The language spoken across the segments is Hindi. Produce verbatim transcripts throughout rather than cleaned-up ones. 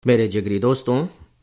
मेरे जिगरी दोस्तों,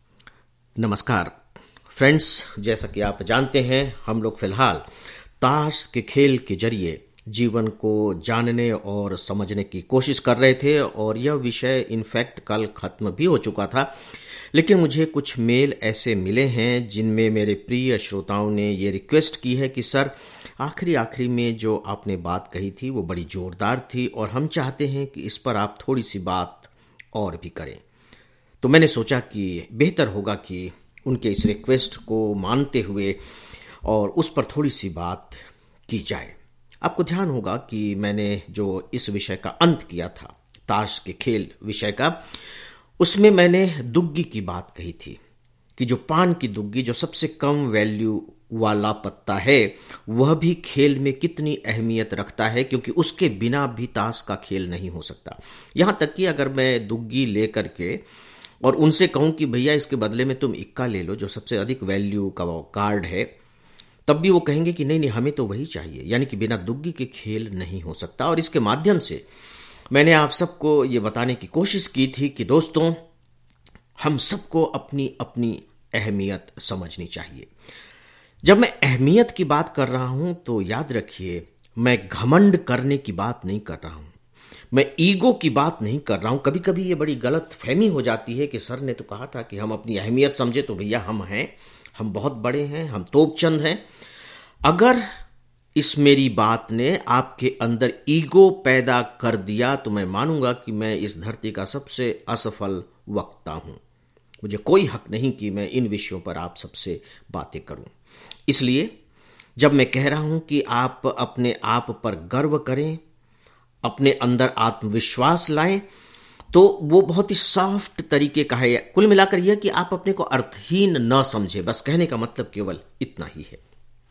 नमस्कार। फ्रेंड्स, जैसा कि आप जानते हैं, हम लोग फिलहाल ताश के खेल के जरिए जीवन को जानने और समझने की कोशिश कर रहे थे और यह विषय इनफैक्ट कल खत्म भी हो चुका था। लेकिन मुझे कुछ मेल ऐसे मिले हैं जिनमें मेरे प्रिय श्रोताओं ने ये रिक्वेस्ट की है कि सर, आखिरी आखिरी में जो आपने बात कही थी वो बड़ी जोरदार थी और हम चाहते हैं कि इस पर आप थोड़ी सी बात और भी करें। तो मैंने सोचा कि बेहतर होगा कि उनके इस रिक्वेस्ट को मानते हुए और उस पर थोड़ी सी बात की जाए। आपको ध्यान होगा कि मैंने जो इस विषय का अंत किया था, ताश के खेल विषय का, उसमें मैंने दुग्गी की बात कही थी कि जो पान की दुग्गी, जो सबसे कम वैल्यू वाला पत्ता है, वह भी खेल में कितनी अहमियत रखता है, क्योंकि उसके बिना भी ताश का खेल नहीं हो सकता। यहां तक कि अगर मैं दुग्गी लेकर के और उनसे कहूं कि भैया इसके बदले में तुम इक्का ले लो, जो सबसे अधिक वैल्यू का कार्ड है, तब भी वो कहेंगे कि नहीं नहीं, हमें तो वही चाहिए। यानी कि बिना दुग्गी के खेल नहीं हो सकता। और इसके माध्यम से मैंने आप सबको ये बताने की कोशिश की थी कि दोस्तों, हम सबको अपनी अपनी अहमियत समझनी चाहिए। जब मैं अहमियत की बात कर रहा हूं तो याद रखिए, मैं घमंड करने की बात नहीं कर रहा हूं, मैं ईगो की बात नहीं कर रहा हूं। कभी कभी ये बड़ी गलत फहमी हो जाती है कि सर ने तो कहा था कि हम अपनी अहमियत समझे, तो भैया हम हैं, हम बहुत बड़े हैं, हम तोपचंद हैं। अगर इस मेरी बात ने आपके अंदर ईगो पैदा कर दिया तो मैं मानूंगा कि मैं इस धरती का सबसे असफल वक्ता हूं। मुझे कोई हक नहीं कि मैं इन विषयों पर आप सबसे बातें करूं। इसलिए जब मैं कह रहा हूं कि आप अपने आप पर गर्व करें, अपने अंदर आत्मविश्वास लाएं, तो वो बहुत ही सॉफ्ट तरीके का है। कुल मिलाकर यह कि आप अपने को अर्थहीन न समझे, बस कहने का मतलब केवल इतना ही है।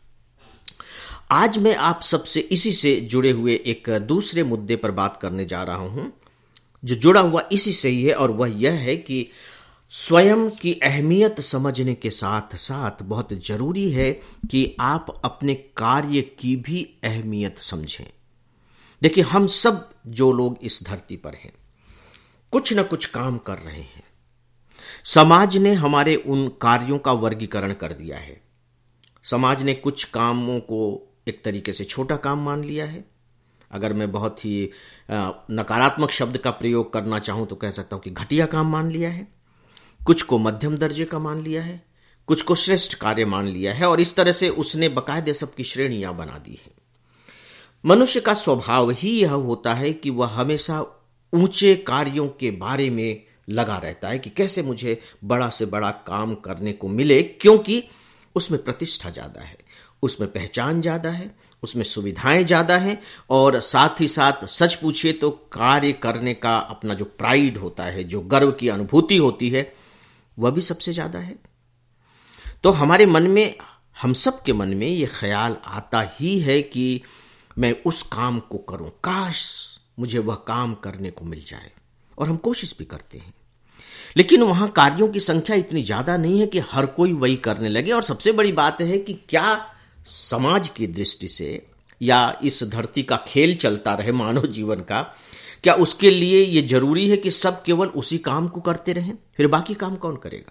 आज मैं आप सबसे इसी से जुड़े हुए एक दूसरे मुद्दे पर बात करने जा रहा हूं, जो जुड़ा हुआ इसी से ही है, और वह यह है कि स्वयं की अहमियत समझने के साथ साथ बहुत जरूरी है कि आप अपने कार्य की भी अहमियत समझें। देखिए, हम सब जो लोग इस धरती पर हैं, कुछ न कुछ काम कर रहे हैं। समाज ने हमारे उन कार्यों का वर्गीकरण कर दिया है। समाज ने कुछ कामों को एक तरीके से छोटा काम मान लिया है। अगर मैं बहुत ही नकारात्मक शब्द का प्रयोग करना चाहूं तो कह सकता हूं कि घटिया काम मान लिया है। कुछ को मध्यम दर्जे का मान लिया है, कुछ को श्रेष्ठ कार्य मान लिया है, और इस तरह से उसने बकायदे सबकी श्रेणियां बना दी है। मनुष्य का स्वभाव ही यह होता है कि वह हमेशा ऊंचे कार्यों के बारे में लगा रहता है कि कैसे मुझे बड़ा से बड़ा काम करने को मिले, क्योंकि उसमें प्रतिष्ठा ज्यादा है, उसमें पहचान ज्यादा है, उसमें सुविधाएं ज्यादा हैं, और साथ ही साथ सच पूछिए तो कार्य करने का अपना जो प्राइड होता है, जो गर्व की अनुभूति होती है, वह भी सबसे ज्यादा है। तो हमारे मन में, हम सब के मन में यह ख्याल आता ही है कि मैं उस काम को करूं, काश मुझे वह काम करने को मिल जाए, और हम कोशिश भी करते हैं। लेकिन वहां कार्यों की संख्या इतनी ज्यादा नहीं है कि हर कोई वही करने लगे। और सबसे बड़ी बात है कि क्या समाज की दृष्टि से, या इस धरती का खेल चलता रहे मानव जीवन का, क्या उसके लिए यह जरूरी है कि सब केवल उसी काम को करते रहें? फिर बाकी काम कौन करेगा?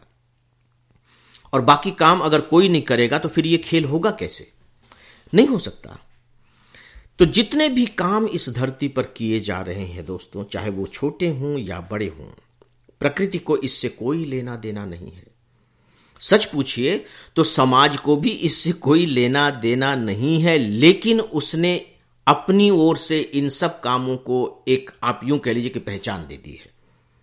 और बाकी काम अगर कोई नहीं करेगा तो फिर यह खेल होगा कैसे? नहीं हो सकता। तो जितने भी काम इस धरती पर किए जा रहे हैं दोस्तों, चाहे वो छोटे हों या बड़े हों, प्रकृति को इससे कोई लेना देना नहीं है। सच पूछिए तो समाज को भी इससे कोई लेना देना नहीं है, लेकिन उसने अपनी ओर से इन सब कामों को एक, आप यूं कह लीजिए कि, पहचान दे दी है।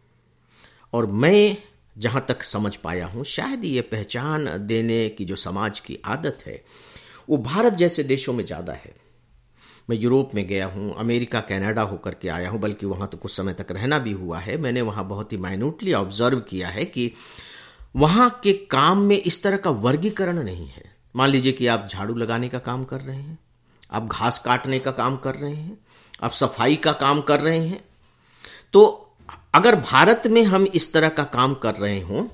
और मैं जहां तक समझ पाया हूं, शायद ये पहचान देने की जो समाज की आदत है वो भारत जैसे देशों में ज्यादा है। मैं यूरोप में गया हूं, अमेरिका, कनाडा होकर के आया हूं, बल्कि वहां तो कुछ समय तक रहना भी हुआ है। मैंने वहां बहुत ही माइन्यूटली ऑब्जर्व किया है कि वहां के काम में इस तरह का वर्गीकरण नहीं है। मान लीजिए कि आप झाड़ू लगाने का काम कर रहे हैं, आप घास काटने का काम कर रहे हैं, आप सफाई का काम कर रहे हैं। तो अगर भारत में हम इस तरह का काम कर रहे हों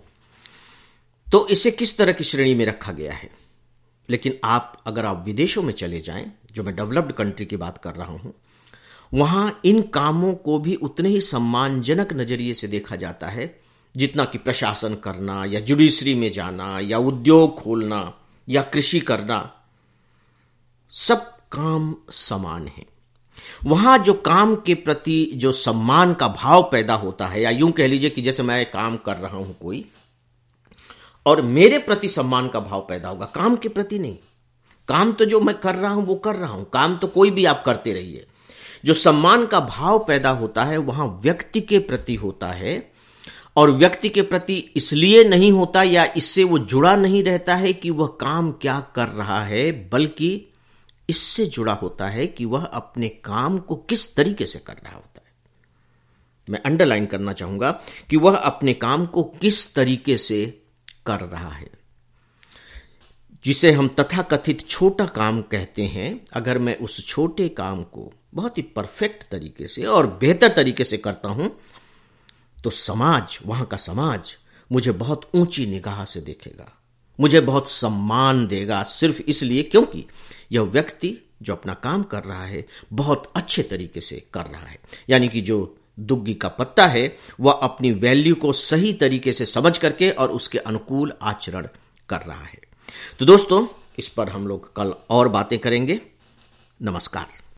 तो इसे किस तरह की श्रेणी में रखा गया है? लेकिन आप अगर आप विदेशों में चले जाएं, जो मैं डेवलप्ड कंट्री की बात कर रहा हूं, वहां इन कामों को भी उतने ही सम्मानजनक नजरिए से देखा जाता है जितना कि प्रशासन करना या जुडिशरी में जाना या उद्योग खोलना या कृषि करना, सब काम समान है। वहां जो काम के प्रति जो सम्मान का भाव पैदा होता है, या यूं कह लीजिए कि जैसे मैं काम कर रहा हूं कोई और मेरे प्रति सम्मान का भाव पैदा होगा, काम के प्रति नहीं। काम तो जो मैं कर रहा हूं वो कर रहा हूं, काम तो कोई भी आप करते रहिए। जो सम्मान का भाव पैदा होता है वहां व्यक्ति के प्रति होता है, और व्यक्ति के प्रति इसलिए नहीं होता या इससे वो जुड़ा नहीं रहता है कि वह काम क्या कर रहा है, बल्कि इससे जुड़ा होता है कि वह अपने काम को किस तरीके से कर रहा होता है। मैं अंडरलाइन करना चाहूंगा कि वह अपने काम को किस तरीके से कर रहा है। जिसे हम तथाकथित छोटा काम कहते हैं, अगर मैं उस छोटे काम को बहुत ही परफेक्ट तरीके से और बेहतर तरीके से करता हूं, तो समाज, वहां का समाज मुझे बहुत ऊंची निगाह से देखेगा, मुझे बहुत सम्मान देगा, सिर्फ इसलिए क्योंकि यह व्यक्ति जो अपना काम कर रहा है बहुत अच्छे तरीके से कर रहा है। यानी कि जो दुग्गी का पत्ता है वह अपनी वैल्यू को सही तरीके से समझ करके और उसके अनुकूल आचरण कर रहा है। तो दोस्तों, इस पर हम लोग कल और बातें करेंगे। नमस्कार।